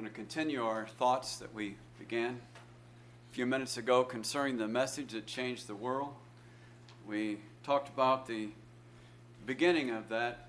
going to continue our thoughts that we began a few minutes ago concerning the message that changed the world. We talked about the beginning of that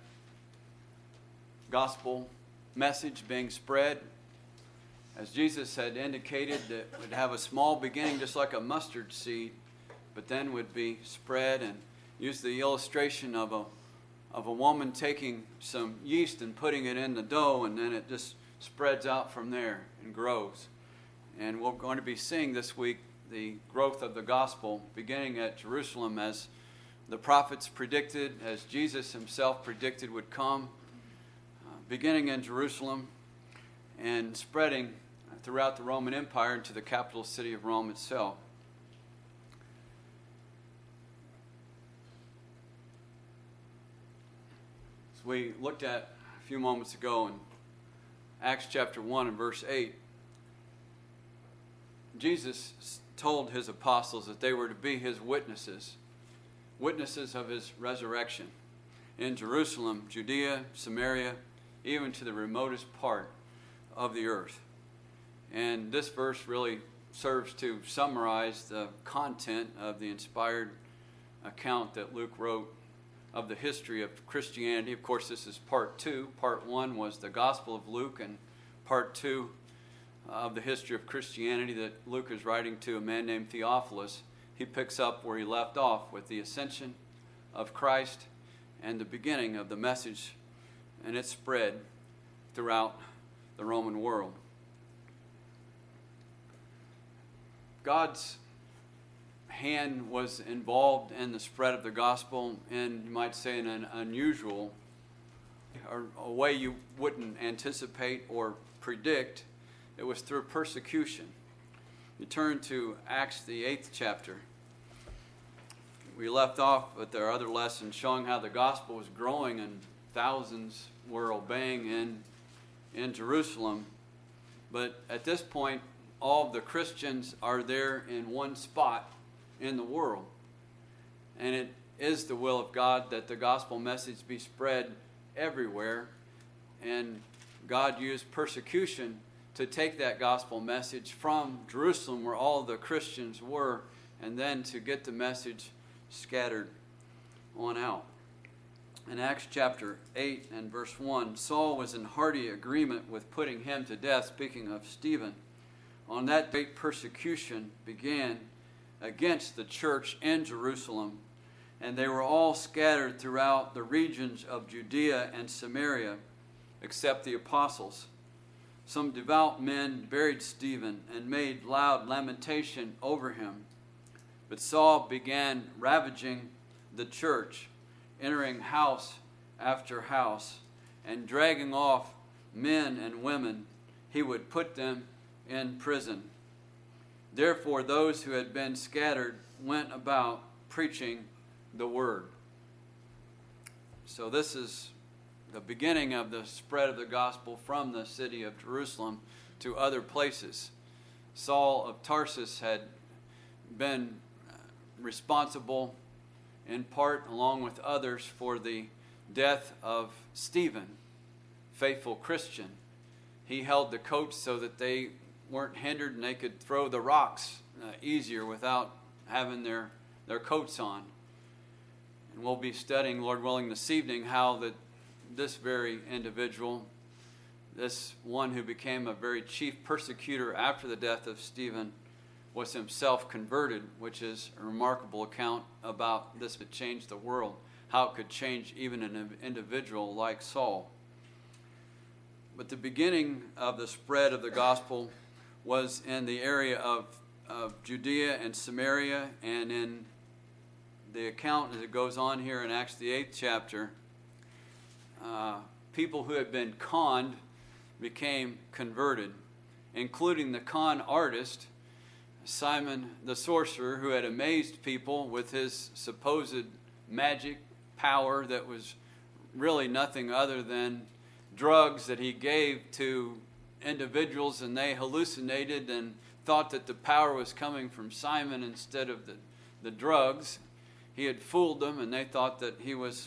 gospel message being spread. As Jesus had indicated, that it would have a small beginning just like a mustard seed, but then would be spread, and use the illustration of a woman taking some yeast and putting it in the dough, and then it just spreads out from there and grows. And we're going to be seeing this week the growth of the gospel beginning at Jerusalem as the prophets predicted, as Jesus himself predicted would come, beginning in Jerusalem and spreading throughout the Roman Empire into the capital city of Rome itself. As we looked at a few moments ago in Acts chapter 1 and verse 8, Jesus told his apostles that they were to be his witnesses of his resurrection in Jerusalem, Judea, Samaria, even to the remotest part of the earth. And this verse really serves to summarize the content of the inspired account that Luke wrote of the history of Christianity. Of course, this is part 2. Part 1 was the Gospel of Luke, and part 2 of the history of Christianity that Luke is writing to a man named Theophilus. He picks up where he left off with the ascension of Christ and the beginning of the message and its spread throughout the Roman world. God's hand was involved in the spread of the gospel in, you might say, in an unusual, or a way you wouldn't anticipate or predict. It was through persecution. You turn to Acts, the 8th chapter. We left off with our other lesson showing how the gospel was growing and thousands were obeying in Jerusalem. But at this point, all of the Christians are there in one spot in the world. And it is the will of God that the gospel message be spread everywhere. And God used persecution to take that gospel message from Jerusalem, where all the Christians were, and then to get the message scattered on out. In Acts chapter 8 and verse 1, Saul was in hearty agreement with putting him to death, speaking of Stephen. On that date, persecution began against the church in Jerusalem, and they were all scattered throughout the regions of Judea and Samaria, except the apostles. Some devout men buried Stephen and made loud lamentation over him. But Saul began ravaging the church, entering house after house, and dragging off men and women. He would put them in prison. Therefore, those who had been scattered went about preaching the word. So this is the beginning of the spread of the gospel from the city of Jerusalem to other places. Saul of Tarsus had been responsible in part, along with others, for the death of Stephen, faithful Christian. He held the coats so that they weren't hindered and they could throw the rocks easier without having their coats on. And we'll be studying, Lord willing, this evening how that this very individual, this one who became a very chief persecutor after the death of Stephen, was himself converted, which is a remarkable account about this that changed the world, how it could change even an individual like Saul. But the beginning of the spread of the gospel was in the area of Judea and Samaria, and in the account as it goes on here in Acts the 8th chapter, people who had been conned became converted, including the con artist, Simon the sorcerer, who had amazed people with his supposed magic power that was really nothing other than drugs that he gave to individuals, and they hallucinated and thought that the power was coming from Simon instead of the drugs. He had fooled them, and they thought that he was,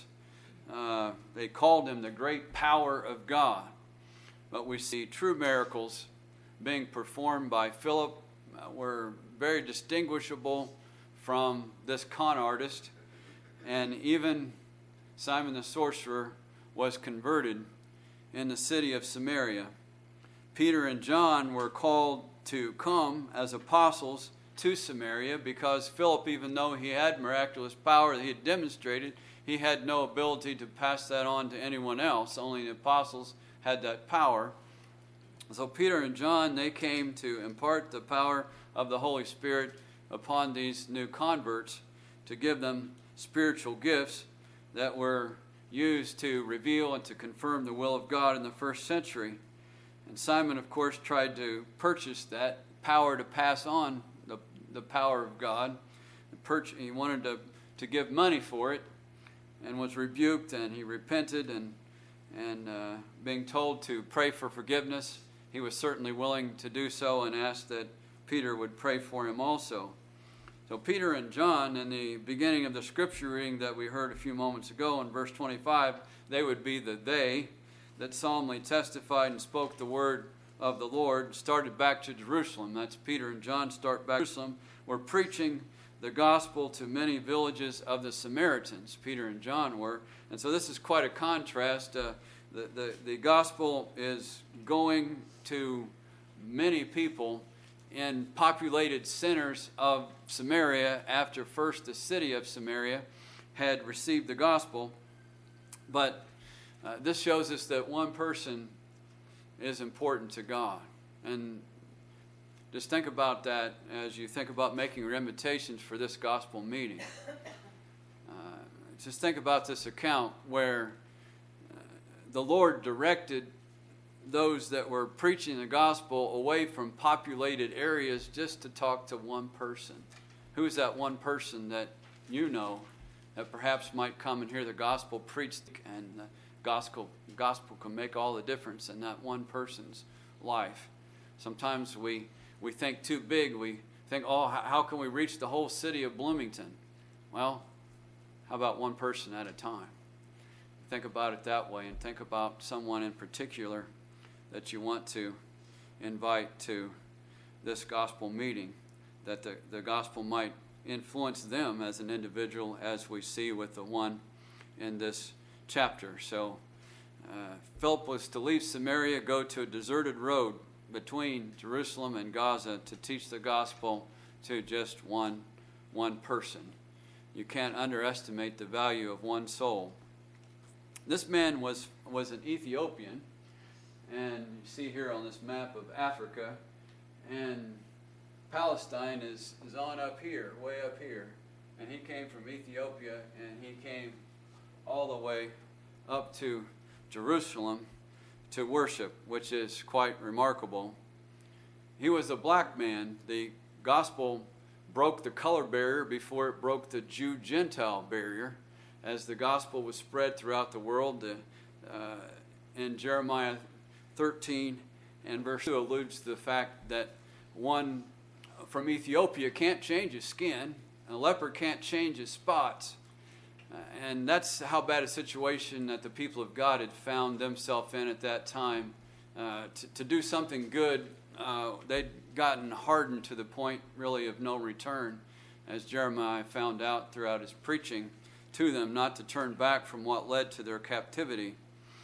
they called him the great power of God. But we see true miracles being performed by Philip were very distinguishable from this con artist. And even Simon the sorcerer was converted in the city of Samaria. Peter and John were called to come as apostles to Samaria because Philip, even though he had miraculous power that he had demonstrated, he had no ability to pass that on to anyone else. Only the apostles had that power. So Peter and John, they came to impart the power of the Holy Spirit upon these new converts to give them spiritual gifts that were used to reveal and to confirm the will of God in the first century. And Simon, of course, tried to purchase that power to pass on the power of God. He wanted to give money for it and was rebuked, and he repented, and being told to pray for forgiveness, he was certainly willing to do so and asked that Peter would pray for him also. So Peter and John, in the beginning of the scripture reading that we heard a few moments ago in verse 25, they would be the they that solemnly testified and spoke the word of the Lord, started back to Jerusalem. That's Peter and John start back to Jerusalem. Were preaching the gospel to many villages of the Samaritans. Peter and John were. And so this is quite a contrast. The gospel is going to many people in populated centers of Samaria after first the city of Samaria had received the gospel. But this shows us that one person is important to God. And just think about that as you think about making your invitations for this gospel meeting. Just think about this account where the Lord directed those that were preaching the gospel away from populated areas just to talk to one person. Who is that one person that you know that perhaps might come and hear the gospel preached, and the gospel can make all the difference in that one person's life? Sometimes we think too big. We think, oh, how can we reach the whole city of Bloomington? Well, how about one person at a time? Think about it that way, and think about someone in particular that you want to invite to this gospel meeting, that the gospel might influence them as an individual, as we see with the one in this chapter. So Philip was to leave Samaria, go to a deserted road between Jerusalem and Gaza to teach the gospel to just one person. You can't underestimate the value of one soul. This man was an Ethiopian, and you see here on this map of Africa, and Palestine is on up here, way up here. And he came from Ethiopia, and he came all the way up to Jerusalem to worship, which is quite remarkable. He was a black man. The gospel broke the color barrier before it broke the Jew-Gentile barrier, as the gospel was spread throughout the world. In Jeremiah 13 and verse 2 alludes to the fact that one from Ethiopia can't change his skin, a leper can't change his spots. And that's how bad a situation that the people of God had found themselves in at that time. To do something good, they'd gotten hardened to the point really of no return, as Jeremiah found out throughout his preaching to them, not to turn back from what led to their captivity.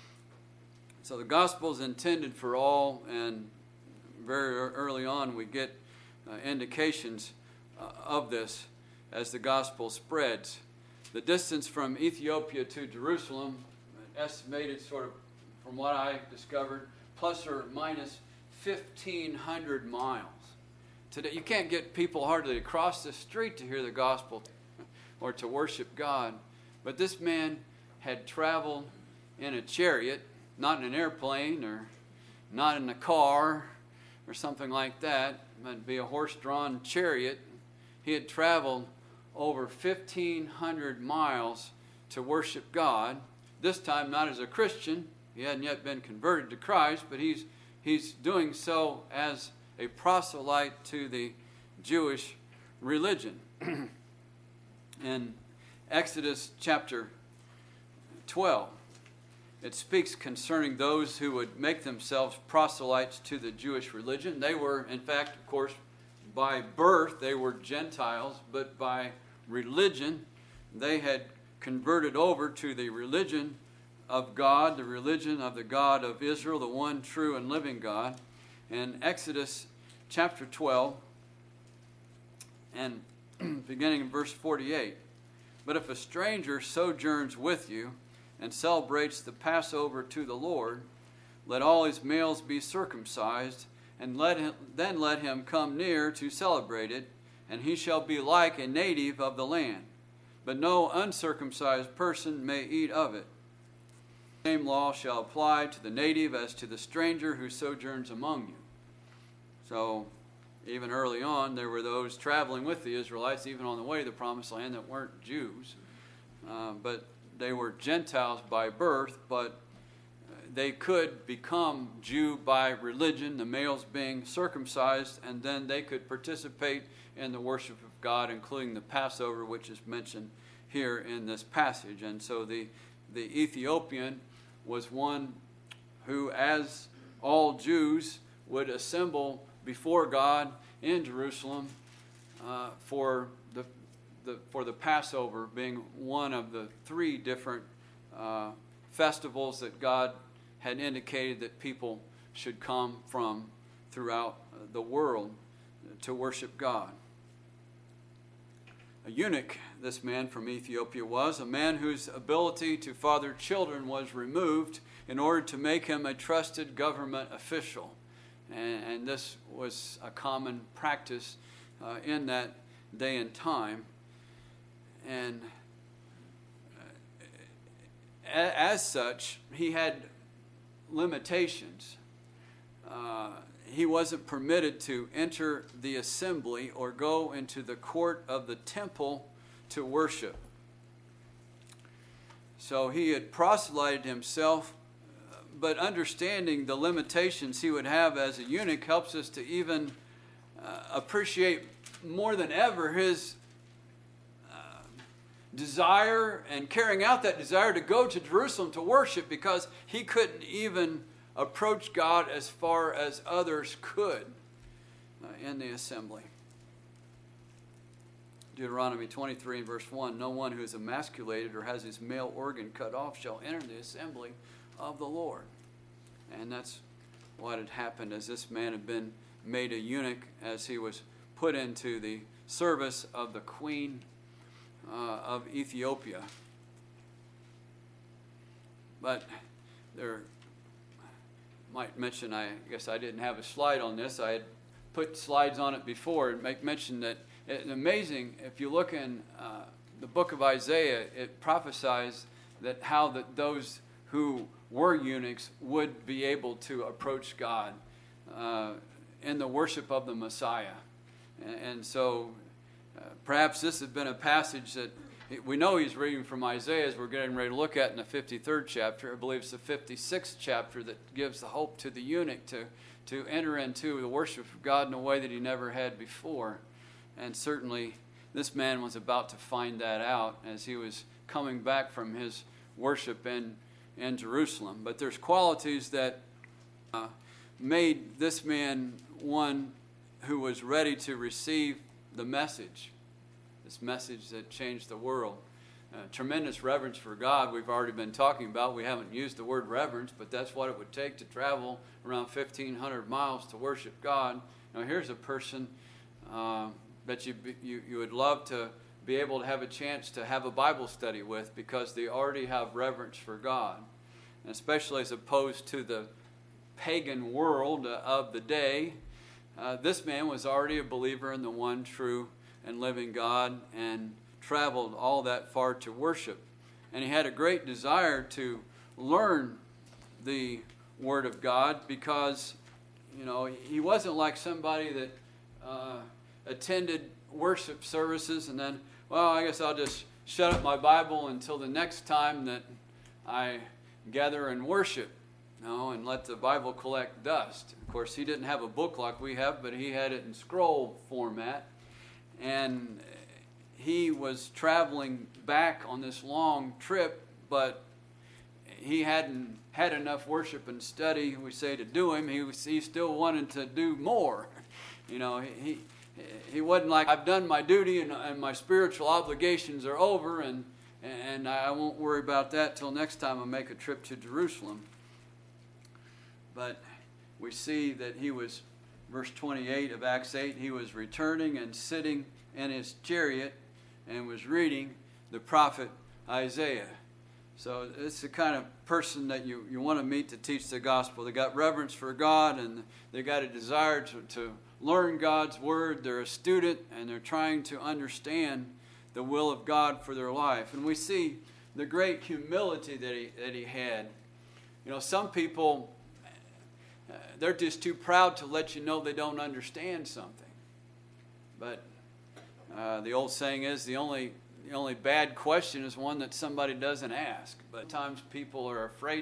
So the gospel is intended for all, and very early on we get indications of this as the gospel spreads. The distance from Ethiopia to Jerusalem, estimated sort of from what I discovered, plus or minus 1,500 miles. Today, you can't get people hardly across the street to hear the gospel or to worship God. But this man had traveled in a chariot, not in an airplane or not in a car or something like that. It would be a horse-drawn chariot. He had traveled over 1,500 miles to worship God. This time not as a Christian. He hadn't yet been converted to Christ, but he's doing so as a proselyte to the Jewish religion. In Exodus chapter 12, it speaks concerning those who would make themselves proselytes to the Jewish religion. They were, in fact, of course, by birth, they were Gentiles, but by religion, they had converted over to the religion of God, the religion of the God of Israel, the one true and living God. In Exodus chapter 12, and beginning in verse 48, "But if a stranger sojourns with you and celebrates the Passover to the Lord, let all his males be circumcised, and let him come near to celebrate it, and he shall be like a native of the land. But no uncircumcised person may eat of it. The same law shall apply to the native as to the stranger who sojourns among you." So, even early on, there were those traveling with the Israelites, even on the way to the Promised Land, that weren't Jews. But they were Gentiles by birth, but they could become Jew by religion, the males being circumcised, and then they could participate in the worship of God, including the Passover, which is mentioned here in this passage. And so the Ethiopian was one who, as all Jews, would assemble before God in Jerusalem for the Passover, being one of the three different festivals that God had indicated that people should come from throughout the world to worship God. A eunuch, this man from Ethiopia was, a man whose ability to father children was removed in order to make him a trusted government official. And this was a common practice in that day and time. And as such, he had limitations. He wasn't permitted to enter the assembly or go into the court of the temple to worship. So he had proselyted himself, but understanding the limitations he would have as a eunuch helps us to even appreciate more than ever his desire and carrying out that desire to go to Jerusalem to worship, because he couldn't even approach God as far as others could in the assembly. Deuteronomy 23 and verse 1, "No one who is emasculated or has his male organ cut off shall enter the assembly of the Lord." And that's what had happened, as this man had been made a eunuch as he was put into the service of the queen of Ethiopia. But there might mention, I guess I didn't have a slide on this. I had put slides on it before and make mention that it's amazing. If you look in the book of Isaiah, it prophesies that how that those who were eunuchs would be able to approach God in the worship of the Messiah. And so perhaps this has been a passage that we know he's reading from Isaiah, as we're getting ready to look at in the 53rd chapter. I believe it's the 56th chapter that gives the hope to the eunuch to enter into the worship of God in a way that he never had before. And certainly this man was about to find that out as he was coming back from his worship in Jerusalem. But there's qualities that made this man one who was ready to receive the message, this message that changed the world. Tremendous reverence for God we've already been talking about. We haven't used the word reverence, but that's what it would take to travel around 1,500 miles to worship God. Now here's a person that you would love to be able to have a chance to have a Bible study with, because they already have reverence for God, and especially as opposed to the pagan world of the day. This man was already a believer in the one true and living God, and traveled all that far to worship. And he had a great desire to learn the Word of God, because he wasn't like somebody that attended worship services and then, well, I guess I'll just shut up my Bible until the next time that I gather and worship, and let the Bible collect dust. Of course, he didn't have a book like we have, but he had it in scroll format. And he was traveling back on this long trip, but he hadn't had enough worship and study, we say, to do him. He still wanted to do more. He wasn't like, I've done my duty and my spiritual obligations are over, and I won't worry about that till next time I make a trip to Jerusalem. But we see that he was, verse 28 of Acts 8, he was returning and sitting in his chariot and was reading the prophet Isaiah. So it's the kind of person that you want to meet to teach the gospel. They got reverence for God, and they got a desire to learn God's word. They're a student, and they're trying to understand the will of God for their life. And we see the great humility that he had. Some people, they're just too proud to let you know they don't understand something. But the old saying is, the only bad question is one that somebody doesn't ask. But at times people are afraid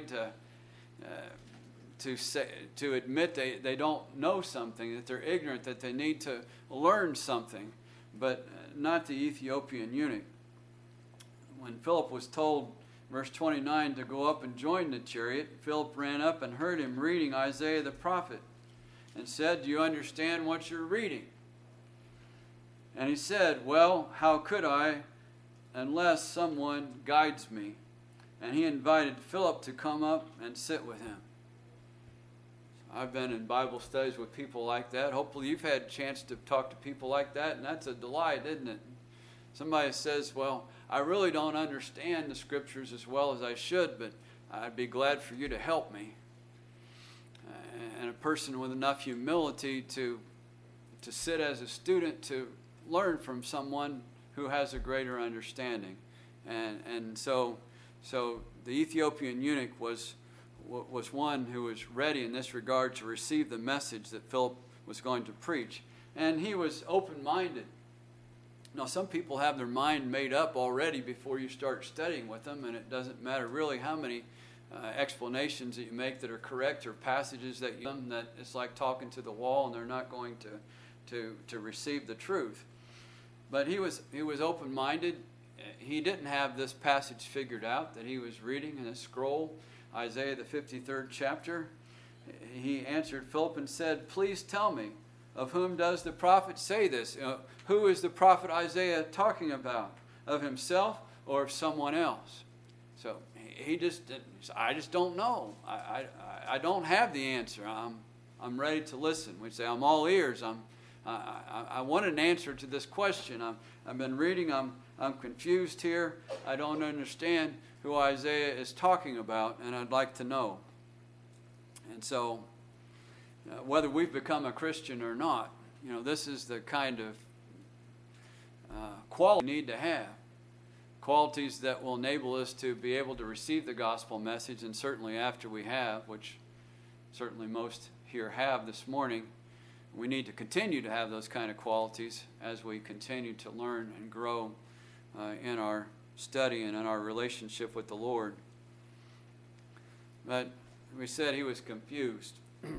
to admit they don't know something, that they're ignorant, that they need to learn something. But not the Ethiopian eunuch. When Philip was told, verse 29, to go up and join the chariot, Philip ran up and heard him reading Isaiah the prophet and said, "Do you understand what you're reading?" And he said, "Well, how could I unless someone guides me?" And he invited Philip to come up and sit with him. I've been in Bible studies with people like that. Hopefully you've had a chance to talk to people like that, and that's a delight, isn't it? Somebody says, "Well, I really don't understand the scriptures as well as I should, but I'd be glad for you to help me." And a person with enough humility to sit as a student to learn from someone who has a greater understanding. And so the Ethiopian eunuch was one who was ready in this regard to receive the message that Philip was going to preach. And he was open-minded. Now, some people have their mind made up already before you start studying with them, and it doesn't matter really how many explanations that you make that are correct or passages that it's like talking to the wall, and they're not going to receive the truth. But he was open-minded. He didn't have this passage figured out that he was reading in a scroll, Isaiah the 53rd chapter. He answered Philip and said, "Please tell me, of whom does the prophet say this?" Who is the prophet Isaiah talking about? Of himself or of someone else? So I just don't know. I don't have the answer. I'm ready to listen. We say, I'm all ears. I want an answer to this question. I've been reading. I'm confused here. I don't understand who Isaiah is talking about, and I'd like to know. And so, whether we've become a Christian or not, this is the kind of quality we need to have. Qualities that will enable us to be able to receive the gospel message, and certainly after we have, which certainly most here have this morning, we need to continue to have those kind of qualities as we continue to learn and grow in our study and in our relationship with the Lord. But we said he was confused.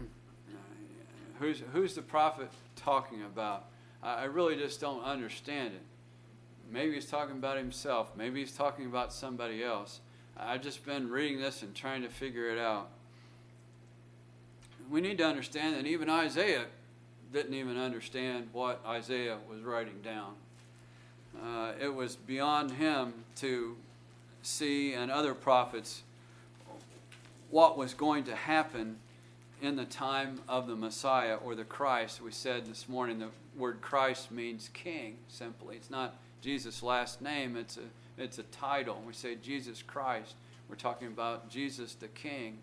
Who's the prophet talking about? I really just don't understand it. Maybe he's talking about himself. Maybe he's talking about somebody else. I've just been reading this and trying to figure it out. We need to understand that even Isaiah didn't even understand what Isaiah was writing down. It was beyond him to see, and other prophets, what was going to happen in the time of the Messiah or the Christ. We said this morning the word Christ means king, simply. It's not Jesus' last name, it's a title. We say Jesus Christ. We're talking about Jesus the King.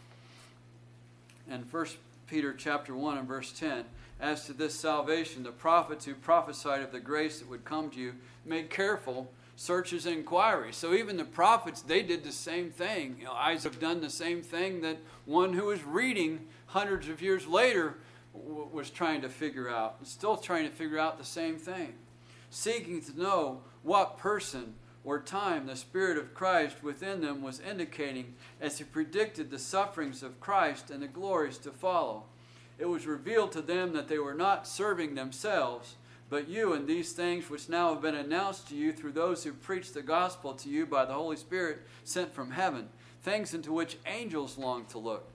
And 1 Peter chapter 1 and verse 10, as to this salvation, the prophets who prophesied of the grace that would come to you made careful searches and inquiries. So even the prophets, they did the same thing. Isaiah have done the same thing that one who was reading hundreds of years later was trying to figure out. Still trying to figure out the same thing. Seeking to know what person or time the Spirit of Christ within them was indicating as he predicted the sufferings of Christ and the glories to follow. It was revealed to them that they were not serving themselves, but you, and these things which now have been announced to you through those who preach the gospel to you by the Holy Spirit sent from heaven. things into which angels long to look.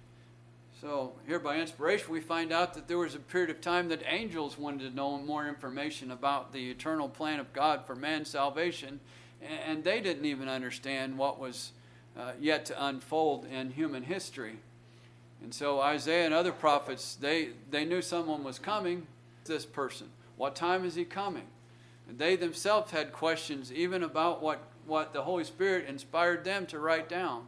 So here by inspiration, we find out that there was a period of time that angels wanted to know more information about the eternal plan of God for man's salvation, and they didn't even understand what was yet to unfold in human history. And so Isaiah and other prophets, they knew someone was coming. This person, what time is he coming? And they themselves had questions even about what the Holy Spirit inspired them to write down.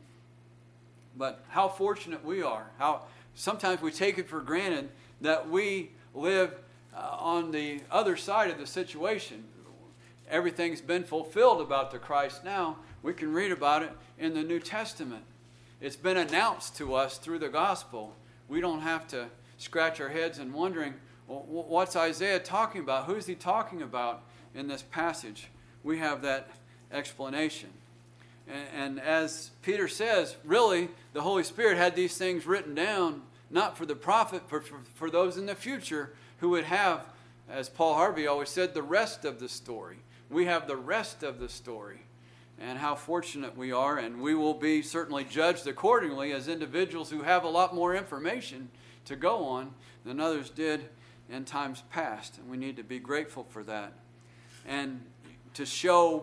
But how fortunate we are. How sometimes we take it for granted that we live on the other side of the situation. Everything's been fulfilled about the Christ now. We can read about it in the New Testament. It's been announced to us through the gospel. We don't have to scratch our heads and wondering, well, what's Isaiah talking about? Who's he talking about in this passage? We have that explanation. And as Peter says, really, the Holy Spirit had these things written down, not for the prophet, but for those in the future who would have, as Paul Harvey always said, the rest of the story. We have the rest of the story. And how fortunate we are, and we will be certainly judged accordingly as individuals who have a lot more information to go on than others did in times past. And we need to be grateful for that. And to show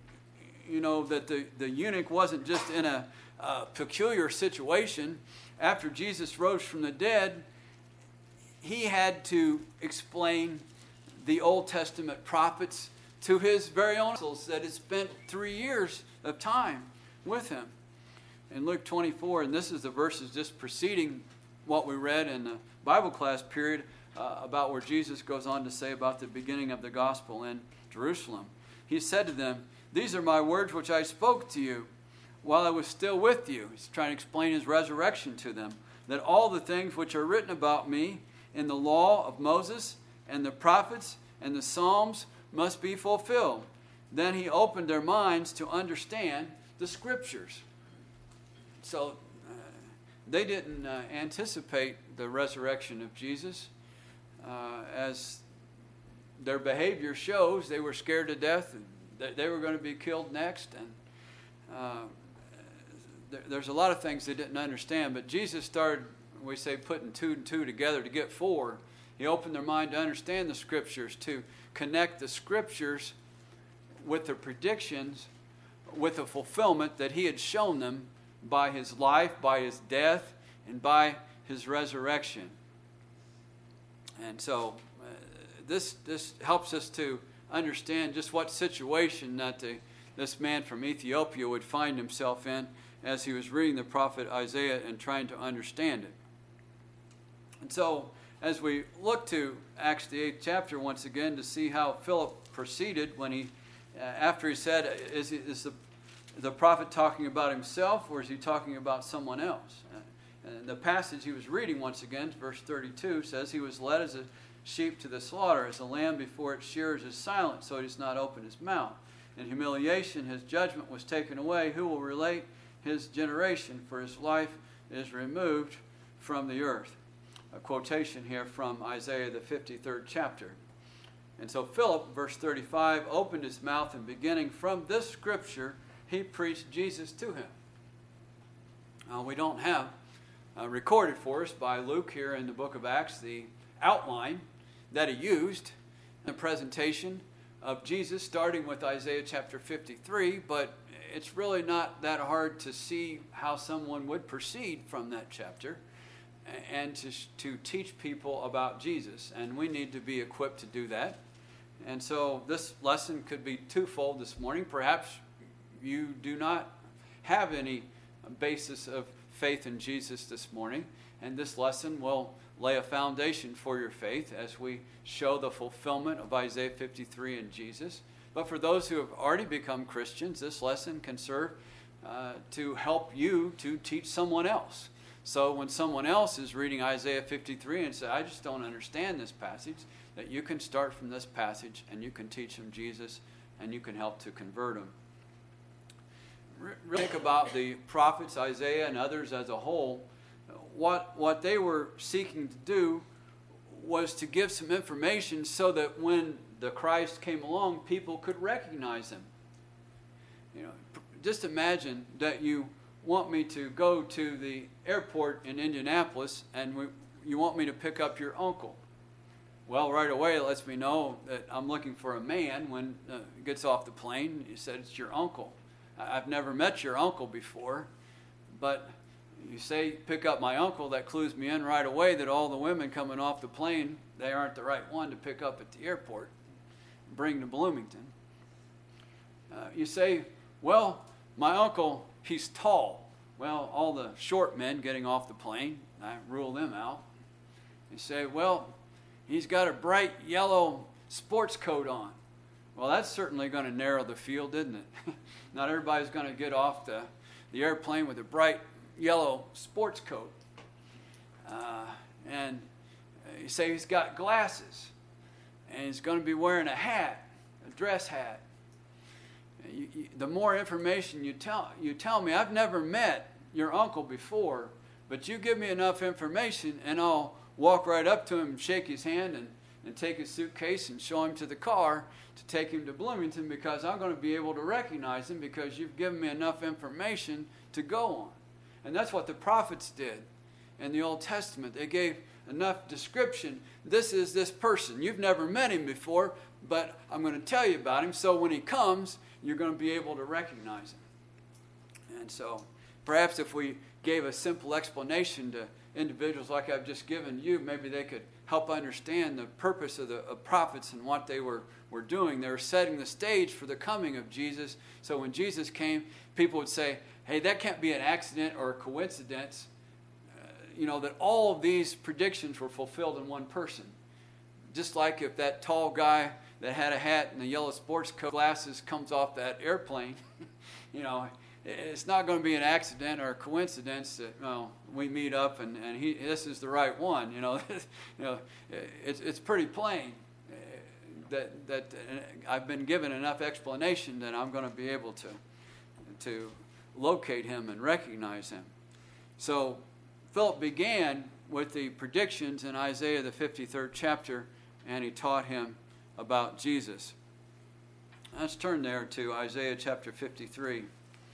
that the eunuch wasn't just in a peculiar situation. After Jesus rose from the dead, he had to explain the Old Testament prophets to his very own disciples that had spent 3 years of time with him. In Luke 24, and this is the verses just preceding what we read in the Bible class period about where Jesus goes on to say about the beginning of the gospel in Jerusalem. He said to them, "These are my words which I spoke to you while I was still with you." He's trying to explain his resurrection to them. "That all the things which are written about me in the law of Moses and the prophets and the Psalms must be fulfilled." Then he opened their minds to understand the Scriptures. So they didn't anticipate the resurrection of Jesus. As their behavior shows, they were scared to death and they were going to be killed next. And there's a lot of things they didn't understand. But Jesus started, we say, putting 2 and 2 together to get 4. He opened their mind to understand the Scriptures, to connect the Scriptures with the predictions, with the fulfillment that he had shown them by his life, by his death, and by his resurrection. And so this helps us to understand just what situation that this man from Ethiopia would find himself in as he was reading the prophet Isaiah and trying to understand it. And so as we look to Acts the 8th chapter once again to see how Philip proceeded when he, after he said, is the prophet talking about himself or is he talking about someone else? And the passage he was reading once again, verse 32, says, "He was led as a sheep to the slaughter, as a lamb before its shearers is silent, so he does not open his mouth. In humiliation his judgment was taken away. Who will relate his generation? For his life is removed from the earth." A quotation here from Isaiah the 53rd chapter. And so Philip, verse 35, opened his mouth, and beginning from this scripture, he preached Jesus to him. We don't have recorded for us by Luke here in the book of Acts the outline that he used in the presentation of Jesus, starting with Isaiah chapter 53, but it's really not that hard to see how someone would proceed from that chapter and to teach people about Jesus. And we need to be equipped to do that. And so this lesson could be twofold this morning. Perhaps you do not have any basis of faith in Jesus this morning, and this lesson will lay a foundation for your faith as we show the fulfillment of Isaiah 53 in Jesus. But for those who have already become Christians, this lesson can serve to help you to teach someone else. So when someone else is reading Isaiah 53 and say, "I just don't understand this passage," that you can start from this passage and you can teach them Jesus and you can help to convert them. Think about the prophets, Isaiah and others as a whole. What they were seeking to do was to give some information so that when the Christ came along, people could recognize him. Just imagine that you want me to go to the airport in Indianapolis, and you want me to pick up your uncle. Well, right away it lets me know that I'm looking for a man when he gets off the plane. He said, it's your uncle. I've never met your uncle before, but you say pick up my uncle, that clues me in right away that all the women coming off the plane, they aren't the right one to pick up at the airport, bring to Bloomington. You say, well, my uncle, he's tall. Well, all the short men getting off the plane, I rule them out. You say, well, he's got a bright yellow sports coat on. Well, that's certainly going to narrow the field, isn't it? Not everybody's going to get off the airplane with a bright yellow sports coat. And you say he's got glasses, and he's going to be wearing a hat, a dress hat. The more information you tell me, I've never met your uncle before, but you give me enough information and I'll walk right up to him and shake his hand and take his suitcase and show him to the car to take him to Bloomington, because I'm going to be able to recognize him because you've given me enough information to go on. And that's what the prophets did in the Old Testament. They gave enough description. This is this person. You've never met him before, but I'm going to tell you about him, so when he comes, you're going to be able to recognize him. And so perhaps if we gave a simple explanation to individuals like I've just given you, maybe they could help understand the purpose of the prophets and what they were doing. They were setting the stage for the coming of Jesus. So when Jesus came, people would say, hey, that can't be an accident or a coincidence. That all of these predictions were fulfilled in one person. Just like if that tall guy that had a hat and a yellow sports coat, glasses, comes off that airplane, it's not going to be an accident or a coincidence that we meet up and this is the right one. It's pretty plain that I've been given enough explanation that I'm going to be able to locate him and recognize him. So Philip began with the predictions in Isaiah the 53rd chapter, and he taught him about Jesus. Let's turn there to Isaiah chapter 53.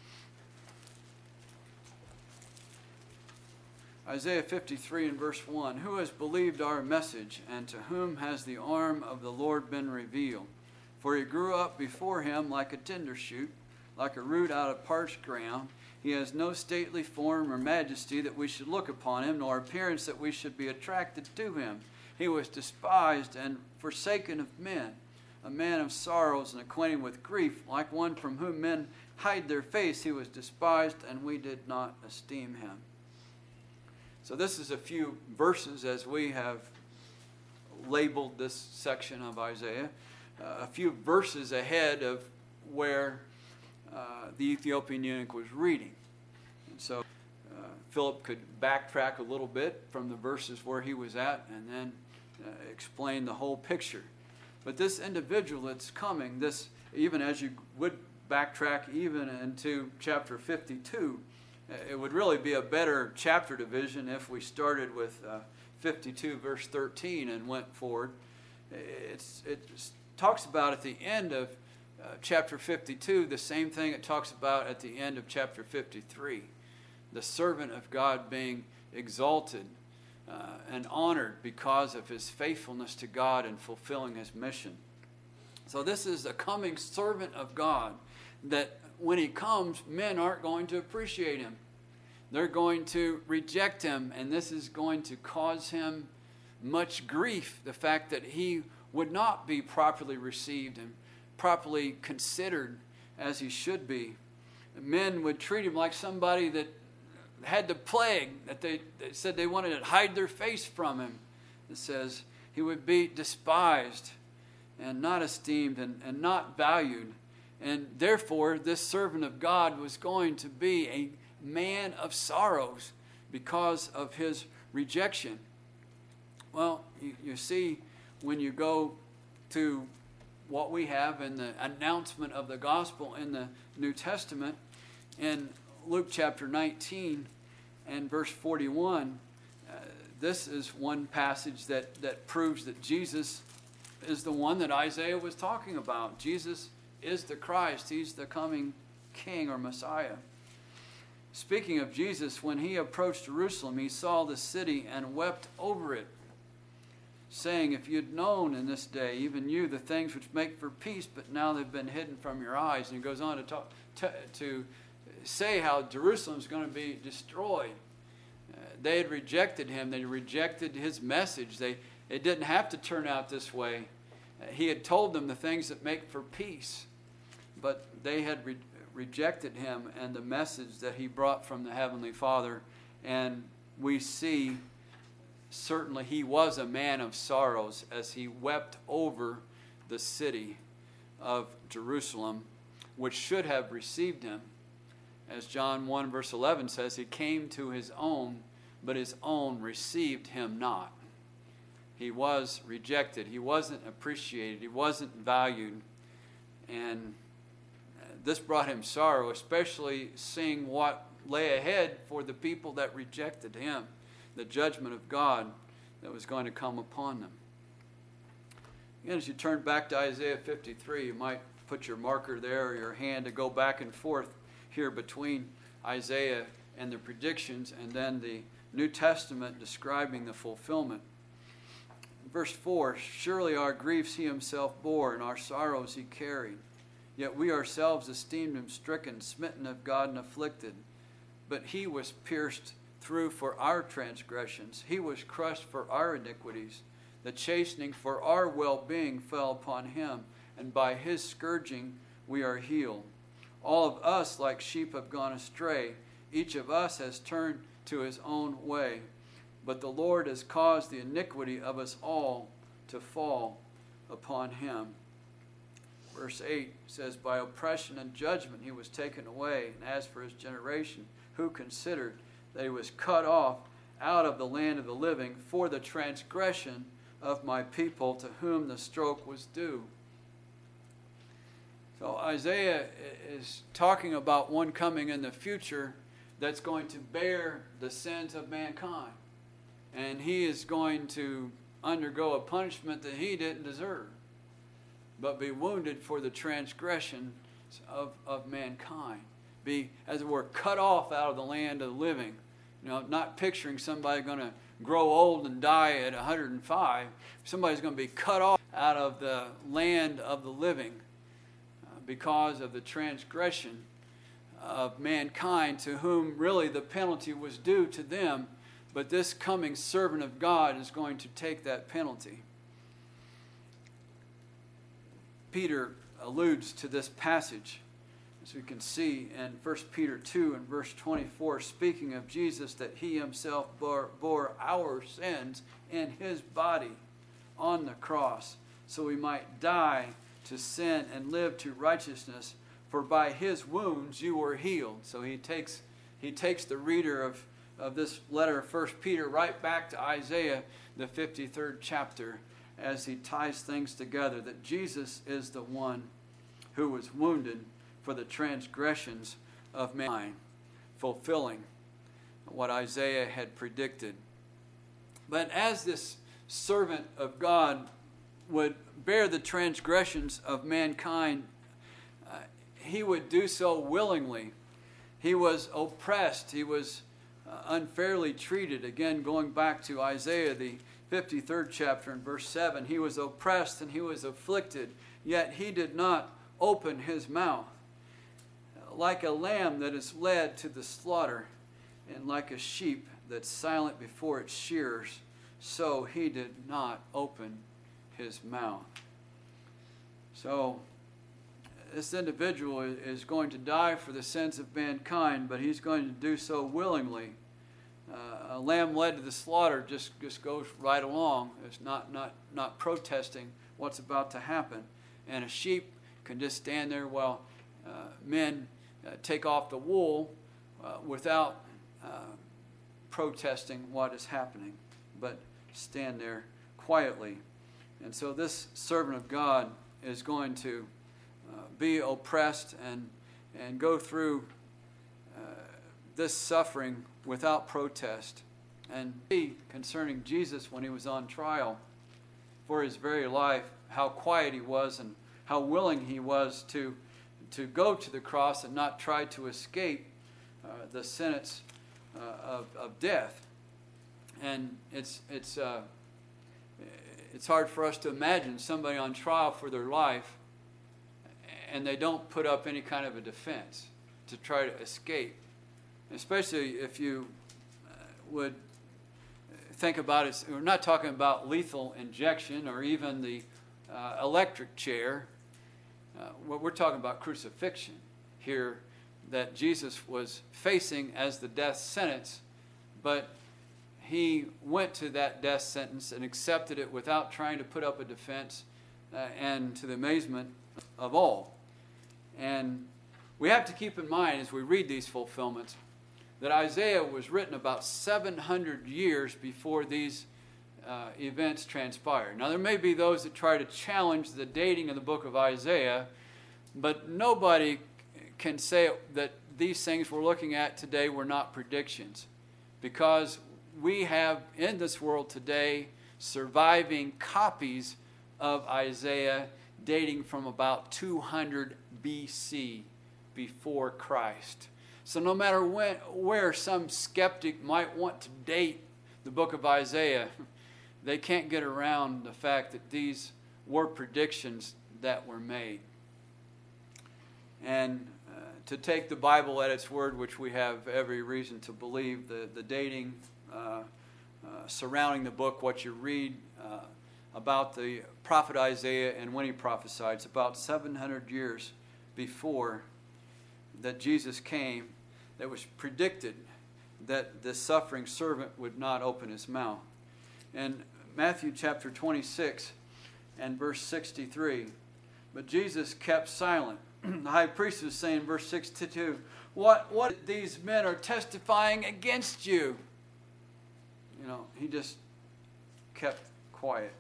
Isaiah 53 and verse 1. Who has believed our message, and to whom has the arm of the Lord been revealed? For he grew up before him like a tender shoot, like a root out of parched ground. He has no stately form or majesty that we should look upon him, nor appearance that we should be attracted to him. He was despised and forsaken of men, a man of sorrows and acquainted with grief, like one from whom men hide their face. He was despised, and we did not esteem him. So this is a few verses as we have labeled this section of Isaiah, a few verses ahead of where the Ethiopian eunuch was reading. And so Philip could backtrack a little bit from the verses where he was at and then explain the whole picture. But this individual that's coming, this, even as you would backtrack even into chapter 52, it would really be a better chapter division if we started with 52 verse 13 and went forward. It talks about at the end of chapter 52 the same thing it talks about at the end of chapter 53. The servant of God being exalted and honored because of his faithfulness to God and fulfilling his mission. So this is a coming servant of God that when he comes, men aren't going to appreciate him. They're going to reject him, and this is going to cause him much grief, the fact that he would not be properly received and properly considered as he should be. Men would treat him like somebody that had the plague, that they said they wanted to hide their face from him. It says he would be despised and not esteemed and not valued. And therefore, this servant of God was going to be a man of sorrows because of his rejection. Well, you see, when you go to what we have in the announcement of the gospel in the New Testament, in Luke chapter 19 and verse 41, this is one passage that proves that Jesus is the one that Isaiah was talking about. Jesus is the Christ. He's the coming King or Messiah. speaking of Jesus, when he approached Jerusalem, he saw the city and wept over it, saying, if you'd known in this day, even you, the things which make for peace, but now they've been hidden from your eyes. And he goes on to say how Jerusalem is going to be destroyed. They had rejected him. They rejected his message. It didn't have to turn out this way. He had told them the things that make for peace, but they had rejected him and the message that he brought from the Heavenly Father. And we see certainly he was a man of sorrows as he wept over the city of Jerusalem, which should have received him. As John 1 verse 11 says, he came to his own, but his own received him not. He was rejected. He wasn't appreciated. He wasn't valued. And this brought him sorrow, especially seeing what lay ahead for the people that rejected him, the judgment of God that was going to come upon them. Again, as you turn back to Isaiah 53, you might put your marker there or your hand to go back and forth here between Isaiah and the predictions and then the New Testament describing the fulfillment. Verse 4, surely our griefs he himself bore, and our sorrows he carried. Yet we ourselves esteemed him stricken, smitten of God, and afflicted. But he was pierced through for our transgressions. He was crushed for our iniquities. The chastening for our well-being fell upon him, and by his scourging we are healed. All of us like sheep have gone astray. Each of us has turned to his own way. But the Lord has caused the iniquity of us all to fall upon him. Verse 8 says, by oppression and judgment he was taken away. And as for his generation, who considered that he was cut off out of the land of the living for the transgression of my people, to whom the stroke was due. So Isaiah is talking about one coming in the future that's going to bear the sins of mankind. And he is going to undergo a punishment that he didn't deserve, but be wounded for the transgressions of mankind. Be, as it were, cut off out of the land of the living. You know, not picturing somebody going to grow old and die at 105. Somebody's going to be cut off out of the land of the living because of the transgression of mankind, to whom really the penalty was due to them. But this coming servant of God is going to take that penalty. Peter alludes to this passage, as we can see in 1 Peter 2 and verse 24, speaking of Jesus, that he himself bore our sins in his body on the cross, so we might die to sin and live to righteousness. For by his wounds you were healed. So he takes the reader of this letter of 1 Peter right back to Isaiah, the 53rd chapter, as he ties things together, that Jesus is the one who was wounded for the transgressions of mankind, fulfilling what Isaiah had predicted. But as this servant of God would bear the transgressions of mankind, he would do so willingly. He was oppressed. He was unfairly treated. Again, going back to Isaiah, the 53rd chapter and verse 7, he was oppressed and he was afflicted, yet he did not open his mouth. Like a lamb that is led to the slaughter, and like a sheep that's silent before its shearers, so he did not open his mouth. So this individual is going to die for the sins of mankind, but he's going to do so willingly. A lamb led to the slaughter just goes right along. It's not protesting what's about to happen. And a sheep can just stand there while men take off the wool without protesting what is happening, but stand there quietly. And so this servant of God is going to be oppressed and go through this suffering without protest. And see, concerning Jesus when he was on trial for his very life, how quiet he was and how willing he was to go to the cross and not try to escape the sentence of death. And it's hard for us to imagine somebody on trial for their life and they don't put up any kind of a defense to try to escape. Especially if you would think about it, we're not talking about lethal injection or even the electric chair. We're talking about crucifixion here that Jesus was facing as the death sentence, but he went to that death sentence and accepted it without trying to put up a defense, and to the amazement of all. And we have to keep in mind as we read these fulfillments that Isaiah was written about 700 years before these events transpired. Now, there may be those that try to challenge the dating of the book of Isaiah, but nobody can say that these things we're looking at today were not predictions, because we have in this world today surviving copies of Isaiah dating from about 200 BC, before Christ. So no matter where some skeptic might want to date the book of Isaiah, they can't get around the fact that these were predictions that were made. And to take the Bible at its word, which we have every reason to believe, the dating surrounding the book, what you read about the prophet Isaiah and when he prophesied, it's about 700 years before that Jesus came, that was predicted that the suffering servant would not open his mouth. In Matthew chapter 26 and verse 63, but Jesus kept silent. The high priest was saying, verse 62, what these men are testifying against you? You know, he just kept quiet.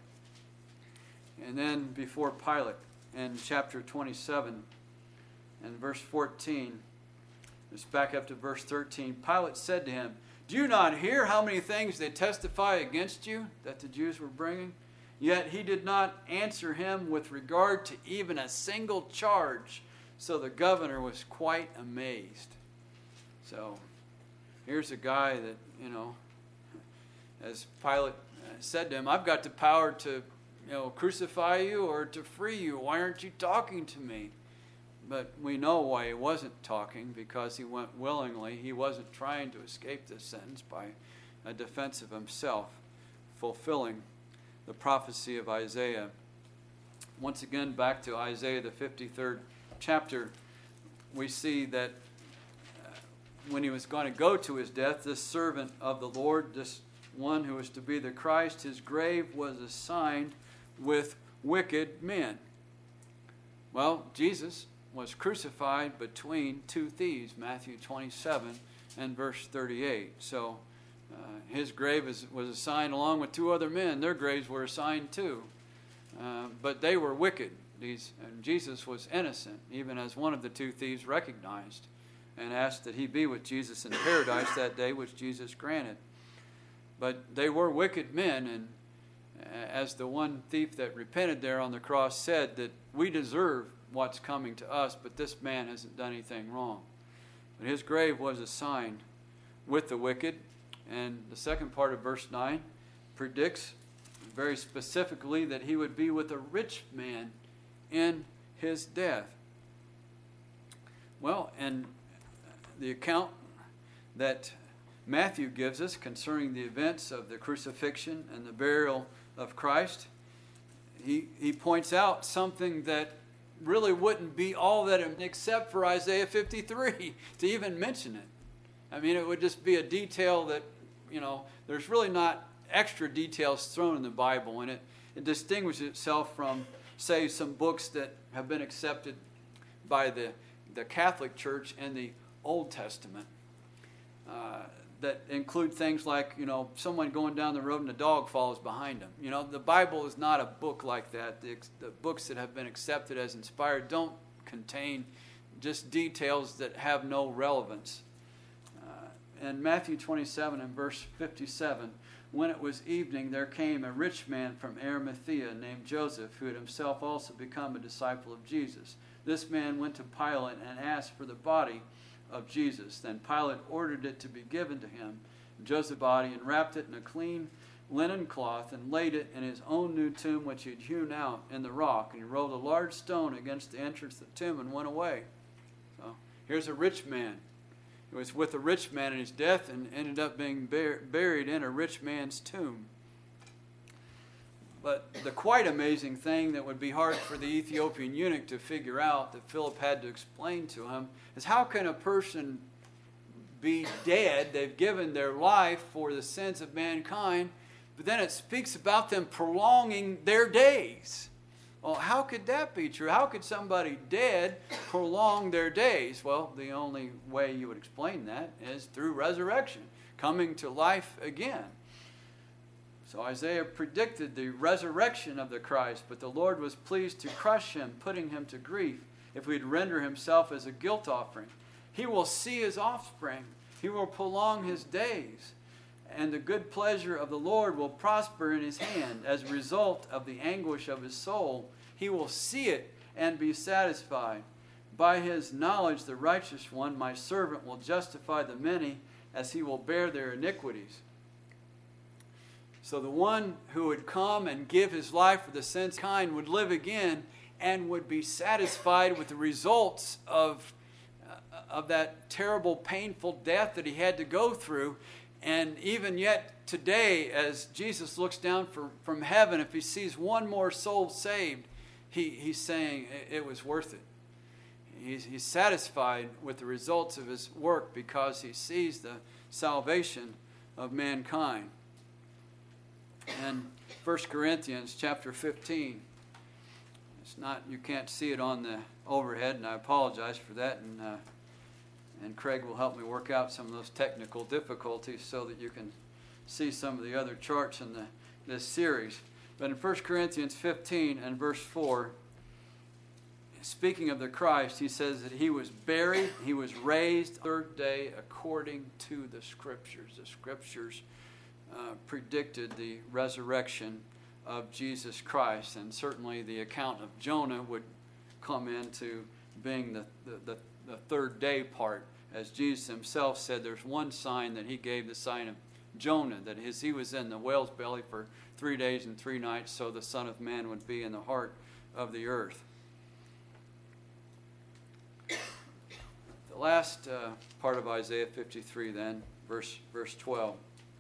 And then before Pilate, in chapter 27 and verse 14, let's back up to verse 13. Pilate said to him, do you not hear how many things they testify against you that the Jews were bringing? Yet he did not answer him with regard to even a single charge. So the governor was quite amazed. So here's a guy that, you know, as Pilate said to him, I've got the power to, crucify you or to free you. Why aren't you talking to me? But we know why he wasn't talking, because he went willingly. He wasn't trying to escape this sentence by a defense of himself, fulfilling the prophecy of Isaiah. Once again, back to Isaiah, the 53rd chapter, we see that when he was going to go to his death, this servant of the Lord, this one who was to be the Christ, his grave was assigned with wicked men. Well, Jesus was crucified between two thieves, Matthew 27 and verse 38. So his grave was assigned along with two other men. Their graves were assigned too. But they were wicked. And Jesus was innocent, even as one of the two thieves recognized and asked that he be with Jesus in paradise that day, which Jesus granted. But they were wicked men, and as the one thief that repented there on the cross said, that we deserve what's coming to us, but this man hasn't done anything wrong. But his grave was assigned with the wicked, and the second part of verse 9 predicts very specifically that he would be with a rich man in his death. Well, and the account that Matthew gives us concerning the events of the crucifixion and the burial of Christ, he points out something that really wouldn't be all that except for Isaiah 53 to even mention it. I mean, it would just be a detail that, there's really not extra details thrown in the Bible, and it distinguishes itself from, say, some books that have been accepted by the Catholic Church and the Old Testament that include things like, someone going down the road and a dog follows behind them. The Bible is not a book like that. The books that have been accepted as inspired don't contain just details that have no relevance. In Matthew 27 and verse 57, when it was evening, there came a rich man from Arimathea named Joseph, who had himself also become a disciple of Jesus. This man went to Pilate and asked for the body of Jesus. Then Pilate ordered it to be given to him, Joseph's body, and wrapped it in a clean linen cloth, and laid it in his own new tomb, which he had hewn out in the rock. And he rolled a large stone against the entrance of the tomb and went away. So here's a rich man. He was with a rich man in his death and ended up being buried in a rich man's tomb. But the quite amazing thing that would be hard for the Ethiopian eunuch to figure out, that Philip had to explain to him, is how can a person be dead? They've given their life for the sins of mankind, but then it speaks about them prolonging their days. Well, how could that be true? How could somebody dead prolong their days? Well, the only way you would explain that is through resurrection, coming to life again. So Isaiah predicted the resurrection of the Christ, but the Lord was pleased to crush him, putting him to grief, if we'd render himself as a guilt offering. He will see his offspring. He will prolong his days. And the good pleasure of the Lord will prosper in his hand. As a result of the anguish of his soul, he will see it and be satisfied. By his knowledge, the righteous one, my servant, will justify the many, as he will bear their iniquities. So the one who would come and give his life for the sins of mankind would live again and would be satisfied with the results of that terrible, painful death that he had to go through. And even yet today, as Jesus looks down from heaven, if he sees one more soul saved, he's saying it was worth it. He's satisfied with the results of his work because he sees the salvation of mankind. And 1 Corinthians chapter 15, it's not, you can't see it on the overhead, and I apologize for that, and Craig will help me work out some of those technical difficulties so that you can see some of the other charts in this series. But in 1 Corinthians 15 and verse 4, speaking of the Christ, he says that he was buried, he was raised the third day according to the Scriptures. The Scriptures predicted the resurrection of Jesus Christ, and certainly the account of Jonah would come into being the third day part. As Jesus himself said, there's one sign that he gave, the sign of Jonah, that he was in the whale's belly for 3 days and 3 nights, so the Son of Man would be in the heart of the earth. The last part of Isaiah 53 then, verse 12,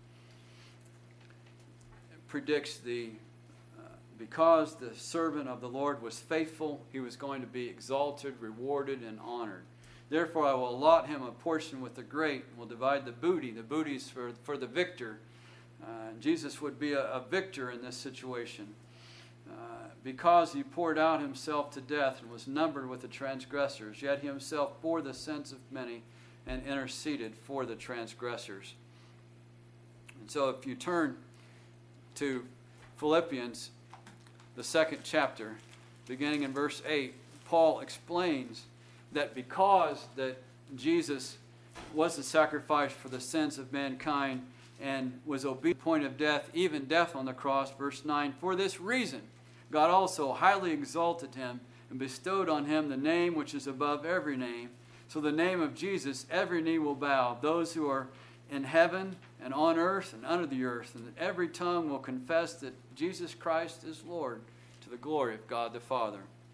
predicts because the servant of the Lord was faithful, he was going to be exalted, rewarded, and honored. Therefore I will allot him a portion with the great, and will divide the booty. The booty is for the victor. Jesus would be a victor in this situation. Because he poured out himself to death and was numbered with the transgressors, yet he himself bore the sins of many and interceded for the transgressors. And so if you turn to Philippians, the 2nd chapter, beginning in verse 8, Paul explains that because that Jesus was the sacrifice for the sins of mankind and was obedient to the point of death, even death on the cross, verse 9, for this reason God also highly exalted him and bestowed on him the name which is above every name. So the name of Jesus, every knee will bow, those who are in heaven and on earth and under the earth, and that every tongue will confess that Jesus Christ is Lord, to the glory of God the Father.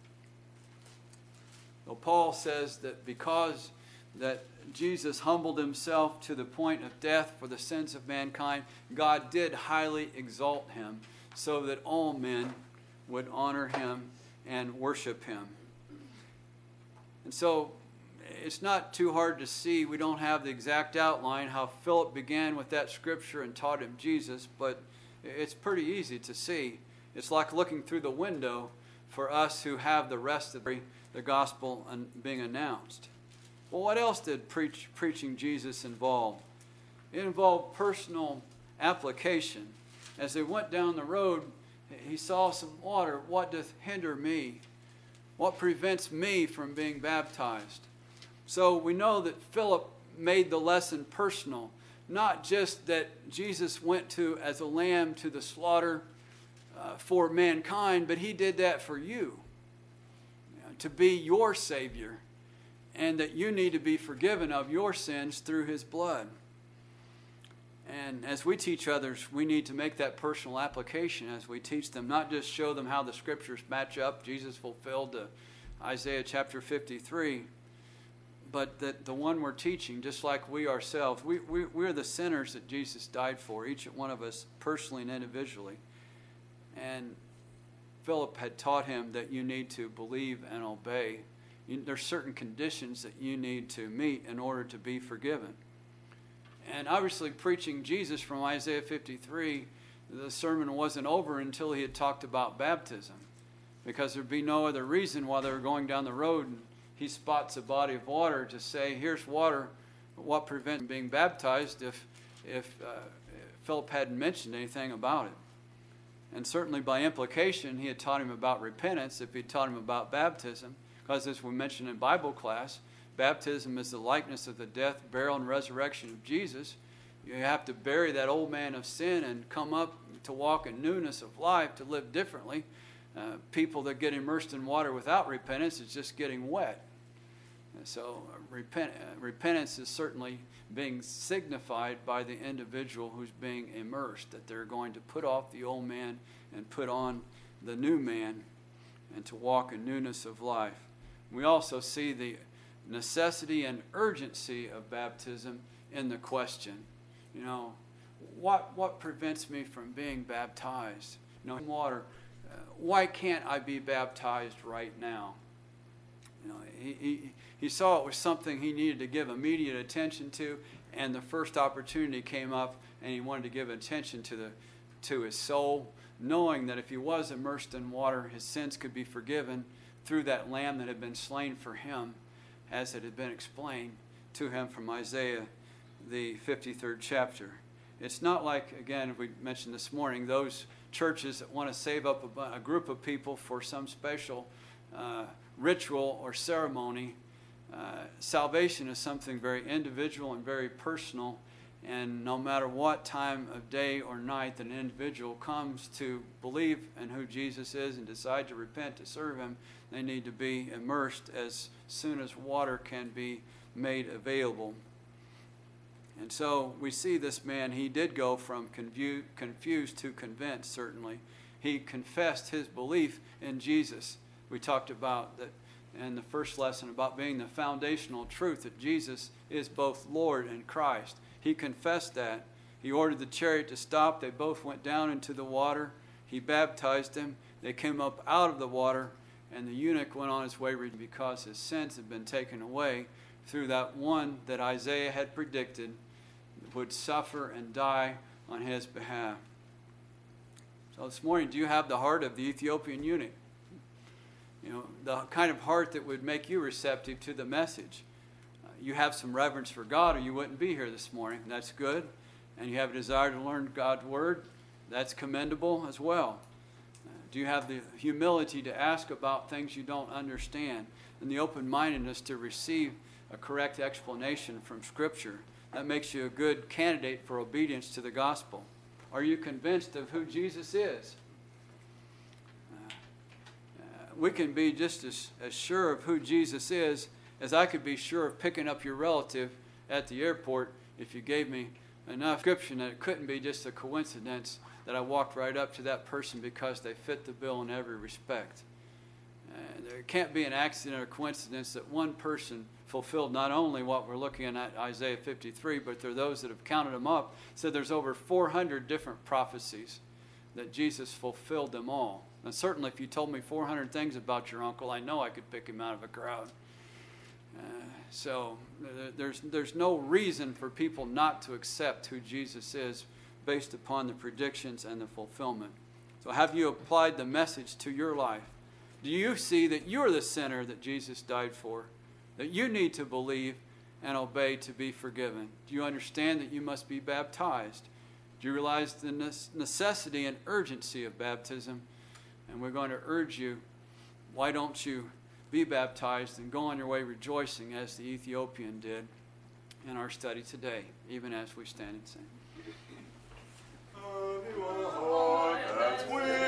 So Paul says that because that Jesus humbled himself to the point of death for the sins of mankind, God did highly exalt him so that all men would honor him and worship him. And so it's not too hard to see. We don't have the exact outline how Philip began with that scripture and taught him Jesus, but it's pretty easy to see. It's like looking through the window for us who have the rest of the gospel being announced. Well, what else did preaching Jesus involve? It involved personal application. As they went down the road, he saw some water. What doth hinder me? What prevents me from being baptized? So we know that Philip made the lesson personal. Not just that Jesus went to as a lamb to the slaughter for mankind, but he did that for you, to be your Savior. and that you need to be forgiven of your sins through his blood. And as we teach others, we need to make that personal application as we teach them, not just show them how the scriptures match up. Jesus fulfilled Isaiah chapter 53, but that the one we're teaching, just like we ourselves, we're the sinners that Jesus died for, each one of us personally and individually. And Philip had taught him that you need to believe and obey. There's certain conditions that you need to meet in order to be forgiven. And obviously preaching Jesus from Isaiah 53, the sermon wasn't over until he had talked about baptism. Because there'd be no other reason while they were going down the road and he spots a body of water to say, here's water. What prevents him being baptized if Philip hadn't mentioned anything about it? And certainly by implication, he had taught him about repentance if he taught him about baptism. Because as we mentioned in Bible class, baptism is the likeness of the death, burial, and resurrection of Jesus. You have to bury that old man of sin and come up to walk in newness of life, to live differently. People that get immersed in water without repentance is just getting wet. And so repentance is certainly being signified by the individual who's being immersed, that they're going to put off the old man and put on the new man and to walk in newness of life. We also see the necessity and urgency of baptism in the question. You know, what prevents me from being baptized? You know, in water, why can't I be baptized right now? You know, he saw it was something he needed to give immediate attention to, and the first opportunity came up, and he wanted to give attention to his soul, knowing that if he was immersed in water, his sins could be forgiven through that lamb that had been slain for him, as it had been explained to him from Isaiah, the 53rd chapter. It's not like, again, we mentioned this morning, those churches that want to save up a group of people for some special ritual or ceremony. Salvation is something very individual and very personal, and no matter what time of day or night that an individual comes to believe in who Jesus is and decide to repent to serve him, they need to be immersed as soon as water can be made available. And so we see this man, he did go from confused to convinced, certainly. He confessed his belief in Jesus. We talked about that in the first lesson about being the foundational truth that Jesus is both Lord and Christ. He confessed that. He ordered the chariot to stop. They both went down into the water. He baptized him. They came up out of the water, and the eunuch went on his way because his sins had been taken away through that one that Isaiah had predicted would suffer and die on his behalf. So this morning, do you have the heart of the Ethiopian eunuch? You know, the kind of heart that would make you receptive to the message. You have some reverence for God or you wouldn't be here this morning. That's good. And you have a desire to learn God's word. That's commendable as well. Do you have the humility to ask about things you don't understand and the open-mindedness to receive a correct explanation from Scripture? That makes you a good candidate for obedience to the gospel. Are you convinced of who Jesus is? We can be just as sure of who Jesus is as I could be sure of picking up your relative at the airport if you gave me enough description that it couldn't be just a coincidence that I walked right up to that person because they fit the bill in every respect. There can't be an accident or coincidence that one person fulfilled not only what we're looking at Isaiah 53, but there are those that have counted them up, said there's over 400 different prophecies that Jesus fulfilled them all. And certainly if you told me 400 things about your uncle, I know I could pick him out of a crowd. So there's no reason for people not to accept who Jesus is based upon the predictions and the fulfillment. So have you applied the message to your life? Do you see that you're the sinner that Jesus died for? That you need to believe and obey to be forgiven? Do you understand that you must be baptized? Do you realize the necessity and urgency of baptism? And we're going to urge you, why don't you be baptized and go on your way rejoicing as the Ethiopian did in our study today, even as we stand and sing.